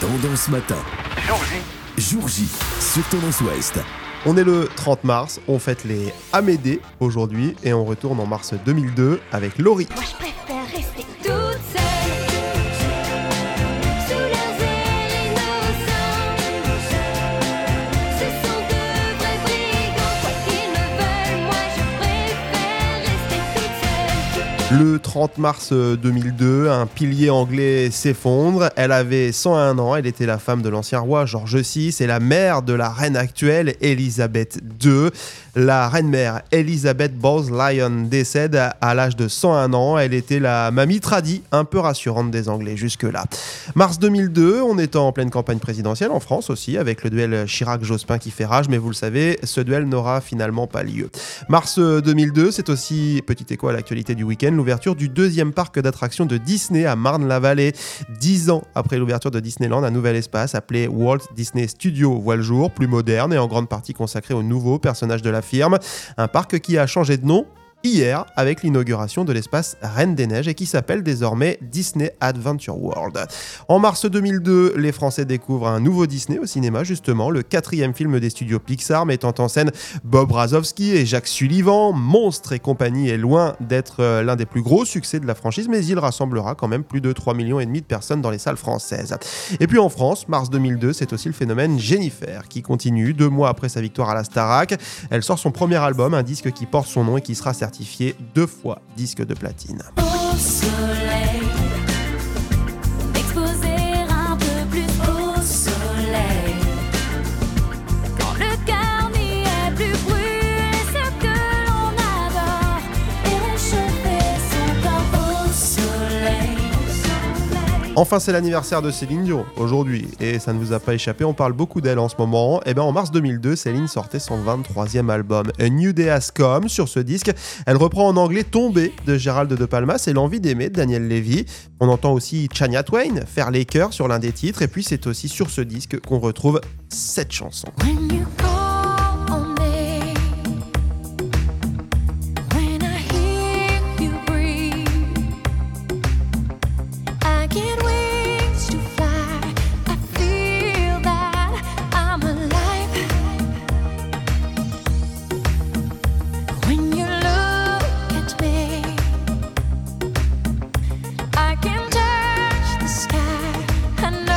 Tendance Matin. Jour J sur Tendance Ouest. On est le 30 mars, on fête les Amédées aujourd'hui et on retourne en mars 2002 avec Laurie. Moi je préfère rester toute seule sous leurs ailes innocentes. Ce sont de vrais brigands, quoi qu'ils me veulent. Moi je préfère rester toute seule. Le 30 mars 2002, un pilier anglais s'effondre. Elle avait 101 ans, elle était la femme de l'ancien roi George VI et la mère de la reine actuelle Elisabeth II. La reine-mère Elizabeth Bowes-Lyon décède à l'âge de 101 ans. Elle était la mamie tradie, un peu rassurante des Anglais jusque-là. Mars 2002, on est en pleine campagne présidentielle en France aussi, avec le duel Chirac-Jospin qui fait rage, mais vous le savez, ce duel n'aura finalement pas lieu. Mars 2002, c'est aussi, petit écho à l'actualité du week-end, l'ouverture du deuxième parc d'attractions de Disney à Marne-la-Vallée. 10 ans après l'ouverture de Disneyland, un nouvel espace appelé Walt Disney Studios voit le jour, plus moderne et en grande partie consacré aux nouveaux personnages de la firme. Un parc qui a changé de nom hier avec l'inauguration de l'espace Reine des Neiges et qui s'appelle désormais Disney Adventure World. En mars 2002, les Français découvrent un nouveau Disney au cinéma, justement, le 4e film des studios Pixar mettant en scène Bob Razowski et Jacques Sullivan. Monstres et compagnie est loin d'être l'un des plus gros succès de la franchise, mais il rassemblera quand même plus de 3,5 millions de personnes dans les salles françaises. Et puis en France, mars 2002, c'est aussi le phénomène Jennifer qui continue. 2 mois après sa victoire à la Starac, elle sort son premier album, un disque qui porte son nom et qui sera certifié 2 fois disque de platine. Au soleil, m'exposer un peu plus au soleil. Quand le cœur n'y est plus brûlé, ce que l'on adore et réchauffer son corps au soleil. Enfin, c'est l'anniversaire de Céline Dion aujourd'hui et ça ne vous a pas échappé, on parle beaucoup d'elle en ce moment. Et en mars 2002, Céline sortait son 23e album A New Day Has Come. Sur ce disque, elle reprend en anglais Tombé de Gérald de Palmas et L'Envie d'aimer de Daniel Lévy. On entend aussi Shania Twain faire les chœurs sur l'un des titres et puis c'est aussi sur ce disque qu'on retrouve cette chanson. When you call on me, when I hear you breathe, I get wings to fly. I feel that I'm alive. When you look at me, I can touch the sky. I know